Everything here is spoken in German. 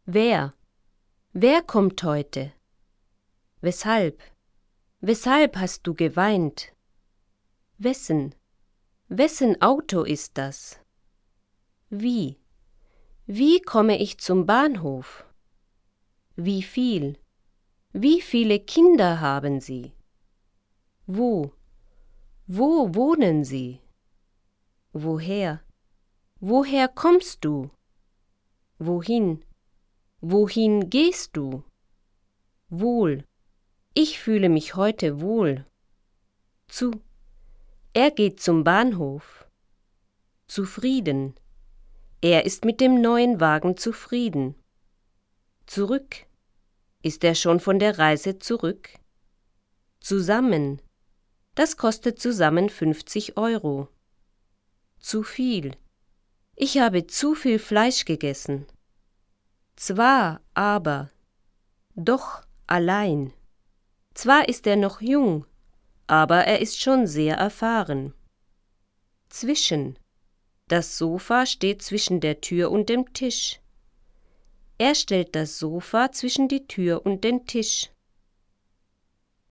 Wer? Wer kommt heute? Weshalb? Weshalb hast du geweint? Wessen? Wessen Auto ist das? Wie? Wie komme ich zum Bahnhof? Wie viel? Wie viele Kinder haben Sie? Wo? Wo wohnen Sie? Woher? Woher kommst du? Wohin? Wohin gehst du? Wohl. Ich fühle mich heute wohl. Zu. Er geht zum Bahnhof. Zufrieden. Er ist mit dem neuen Wagen zufrieden. Zurück. Ist er schon von der Reise zurück? Zusammen. Das kostet zusammen 50 €. Zu viel. Ich habe zu viel Fleisch gegessen. Zwar, aber. Doch, allein. Zwar ist er noch jung, aber er ist schon sehr erfahren. Zwischen. Das Sofa steht zwischen der Tür und dem Tisch. Er stellt das Sofa zwischen die Tür und den Tisch.